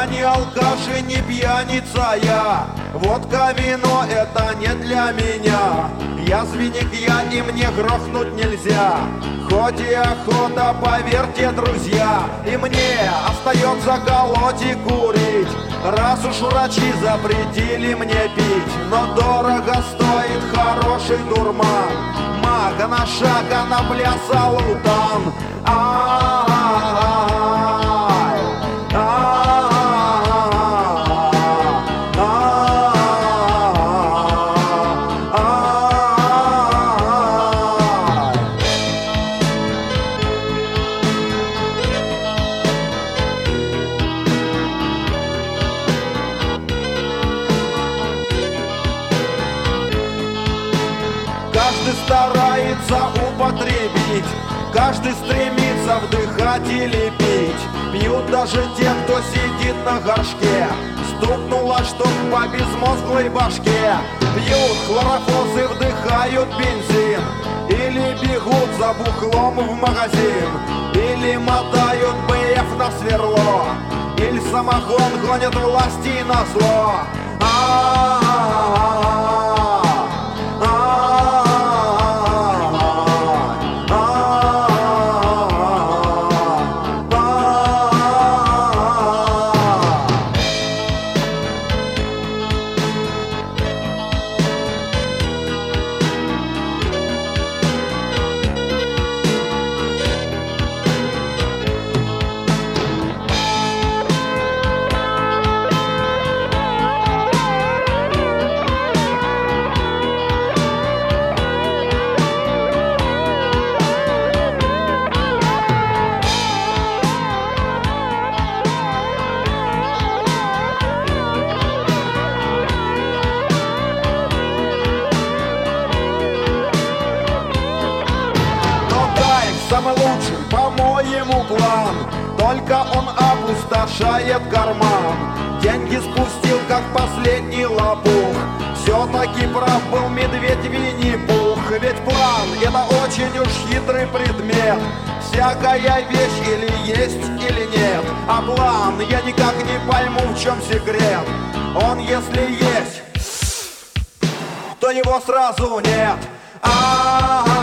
Я не алкаш и не пьяница я, водка, вино — это не для меня. Я свинья, и мне грохнуть нельзя, хоть и охота, поверьте, друзья. И мне остается колоть и курить, раз уж врачи запретили мне пить. Но дорого стоит хороший дурман, мага на шаг, а на пляса лутан. Каждый старается употребить, каждый стремится вдыхать или пить. Пьют даже те, кто сидит на горшке, стукнуло что по безмозглой башке. Пьют хлорофосы, вдыхают бензин, или бегут за бухлом в магазин, или мотают БФ на сверло, или самогон гонят власти на зло. Самый лучший, по-моему, план, только он опустошает карман. Деньги спустил, как последний лопух, все-таки прав был медведь Винни-Пух. Ведь план — это очень уж хитрый предмет, всякая вещь или есть, или нет. А план, я никак не пойму, в чем секрет. Он, если есть, то его сразу нет.